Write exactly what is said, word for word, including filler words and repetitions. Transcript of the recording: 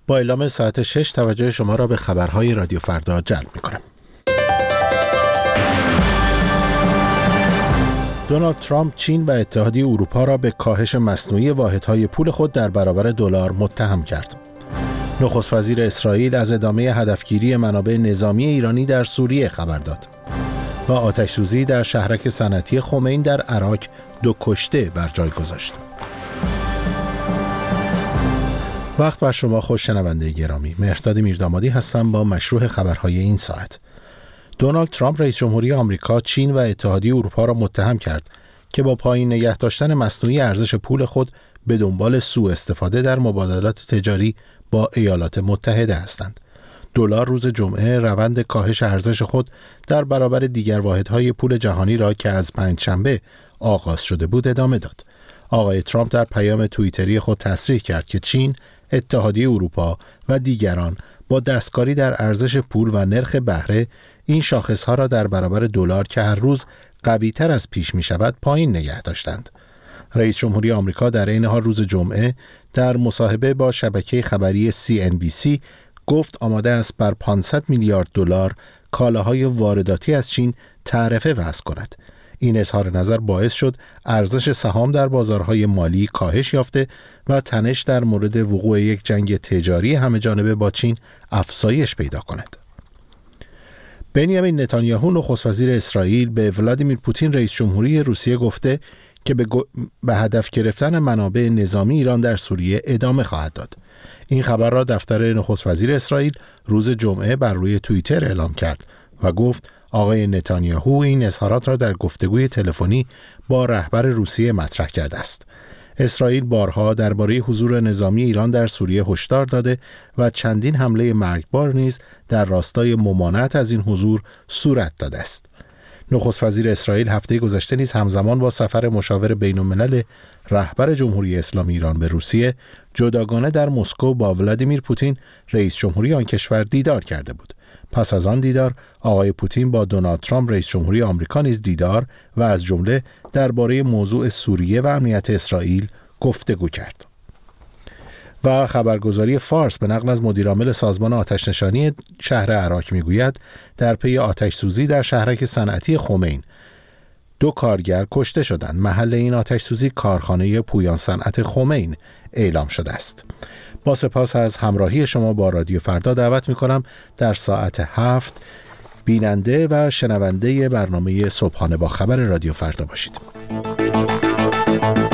با اعلام ساعت شش توجه شما را به خبرهای رادیو فردا جلب می‌کنم. دونالد ترامپ چین و اتحادیه اروپا را به کاهش مصنوعی واحدهای پول خود در برابر دلار متهم کرد. نخست وزیر اسرائیل از ادامه هدفگیری منابع نظامی ایرانی در سوریه خبر داد. و آتش‌سوزی در شهرک صنعتی خمین در عراق دو کشته بر جای گذاشت. وقت بر شما خوش شنونده گرامی. مهرداد میردامادی هستم با مشروع خبرهای این ساعت. دونالد ترامپ رئیس جمهوری آمریکا چین و اتحادیه اروپا را متهم کرد که با پایین نگه داشتن مصنوعی ارزش پول خود به دنبال سوء استفاده در مبادلات تجاری با ایالات متحده هستند. دلار روز جمعه روند کاهش ارزش خود در برابر دیگر واحدهای پول جهانی را که از پنجشنبه آغاز شده بود ادامه داد. آقای ترامپ در پیام توییتری خود تصریح کرد که چین، اتحادیه اروپا و دیگران با دستکاری در ارزش پول و نرخ بهره این شاخصها را در برابر دلار که هر روز قوی‌تر از پیش می شود پایین نگه داشتند. رئیس جمهوری آمریکا در این حال روز جمعه در مصاحبه با شبکه خبری سی ان بی سی گفت آماده است بر پانصد میلیارد دلار کالاهای وارداتی از چین تعرفه وضع کند. این اظهار نظر باعث شد ارزش سهام در بازارهای مالی کاهش یافته و تنش در مورد وقوع یک جنگ تجاری همه‌جانبه با چین افزایش پیدا کند. بنیامین نتانیاهو نخست وزیر اسرائیل به ولادیمیر پوتین رئیس جمهوری روسیه گفته که به, گ... به هدف گرفتن منابع نظامی ایران در سوریه ادامه خواهد داد. این خبر را دفتر نخست وزیر اسرائیل روز جمعه بر روی توییتر اعلام کرد و گفت آقای نتانیاهو این اظهارات را در گفتگوی تلفنی با رهبر روسیه مطرح کرده است. اسرائیل بارها درباره حضور نظامی ایران در سوریه هشدار داده و چندین حمله مرگبار نیز در راستای ممانعت از این حضور صورت داده است. نخست وزیر اسرائیل هفته گذشته نیز همزمان با سفر مشاور بین‌الملل رهبر جمهوری اسلامی ایران به روسیه جداگانه در مسکو با ولادیمیر پوتین رئیس جمهوری آن کشور دیدار کرده بود. پس از آن دیدار آقای پوتین با دونالد ترامپ رئیس جمهوری آمریکا نیز دیدار و از جمله درباره موضوع سوریه و امنیت اسرائیل گفتگو کرد. و خبرگزاری فارس به نقل از مدیرعامل سازمان آتش‌نشانی شهر عراق میگوید در پی آتش‌سوزی در شهرک صنعتی خمین دو کارگر کشته شدند. محل این آتش‌سوزی کارخانه پویان صنعت خمین اعلام شده است. با سپاس از همراهی شما با رادیو فردا دعوت می‌کنم در ساعت هفت بیننده و شنونده برنامه صبحانه با خبر رادیو فردا باشید.